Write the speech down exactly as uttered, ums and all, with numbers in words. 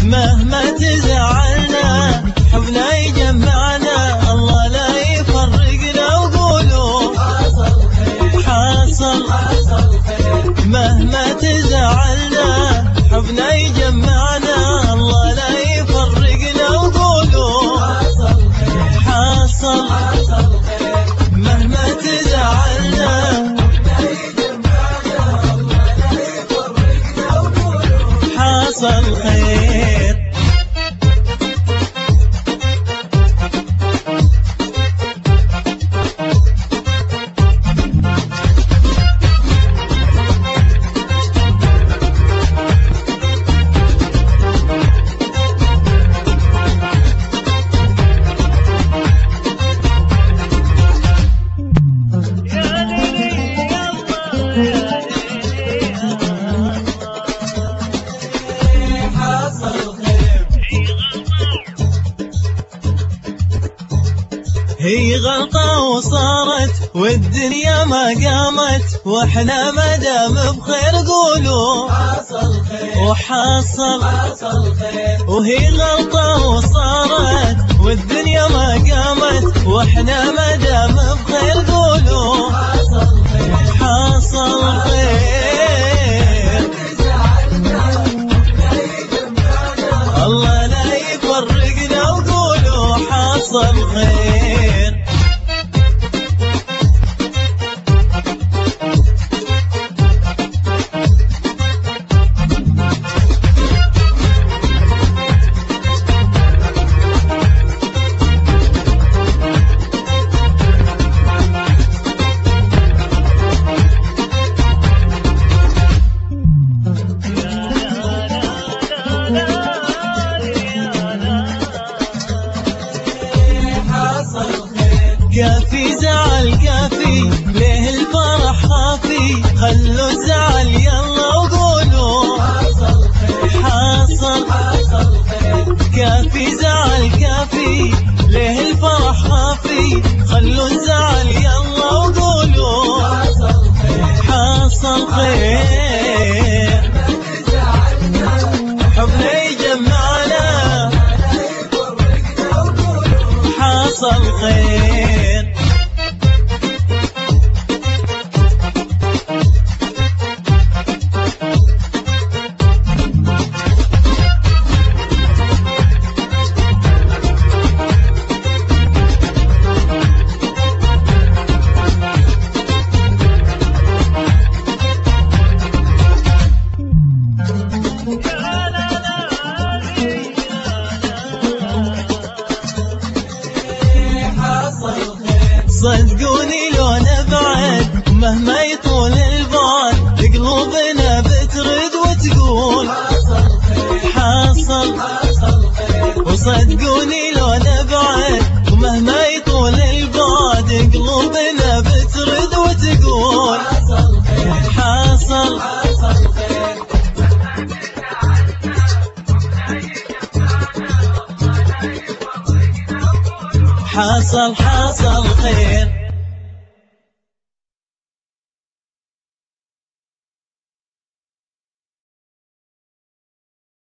مهما تزعلنا حبنا يجمعنا، الله لا يفرقنا وقولوا حاصل خير حاصل خير. مهما تزعلنا حبنا يجمعنا، الله لا يفرقنا وقولوا حاصل خير حاصل خير. مهما تزعلنا حبنا يجمعنا، الله لا يفرقنا وقولوا حاصل خير. هي غلطة وصارت والدنيا ما قامت، واحنا مدام بخير قولوا حاصل خير وحاصل خير. وهي غلطة وصارت والدنيا ما قامت، واحنا مدام بخير قولوا حاصل خير حاصل خير. الله لا يفرقنا وقولوا حاصل خير. كافي زعل كافي ليه الفرح خافي، خلوا الزعل يلا وقولوا حاصل خير حاصل خير. كافي زعل كافي ليه الفرح خافي، خلوا الزعل يلا وقولوا حاصل خير حاصل خير. حبنا يجمعنا حاصل خير. صدقوني لو نبعد مهما يطول البعد، قلوبنا بترد وتقول حاصل خير حاصل خير. وصدقوني لو نبعد مهما يطول البعد، قلوبنا بترد وتقول حاصل خير حاصل خير. حاصل حاصل خير.